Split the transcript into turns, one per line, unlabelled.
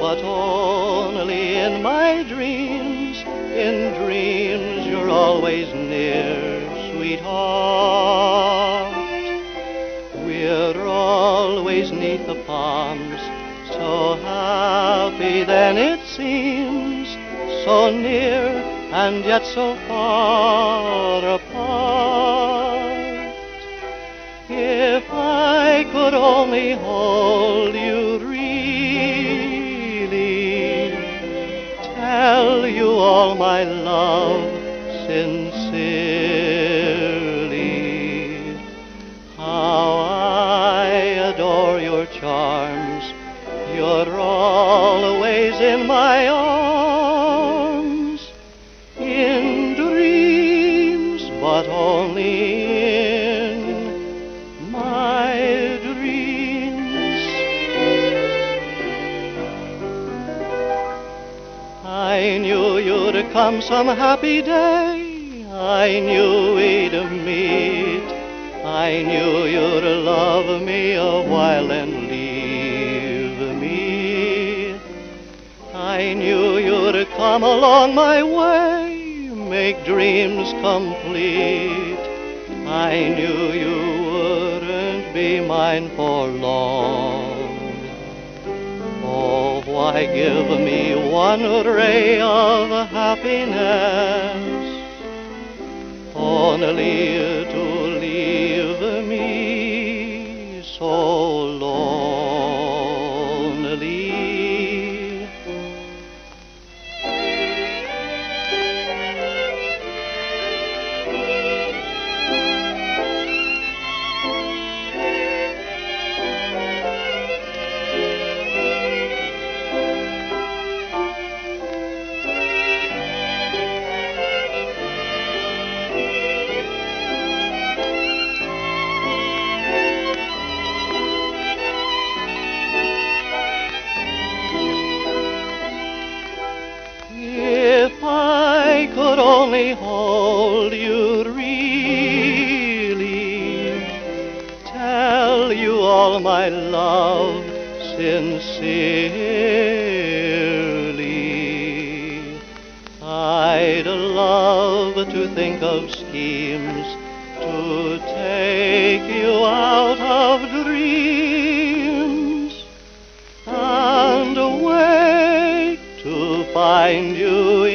but only in my dreams. In dreams you're always near, sweetheart. We're always 'neath the palms, so happy then it seems, so near and yet so far apart. If I could only hold you really, tell you all my love sincerely, how I adore your charms, you're always in my arms, in dreams, but only in my dreams. I knew you'd come some happy day, I knew we'd meet, I knew you'd love me a while and leave me. I knew you'd come along my way, make dreams complete. I knew you wouldn't be mine for long. Oh, why give me one ray of happiness, only to leave me so lonely. If I could only hold you really, tell you all my love sincerely, I'd love to think of schemes to take you out of dreams and wait to find you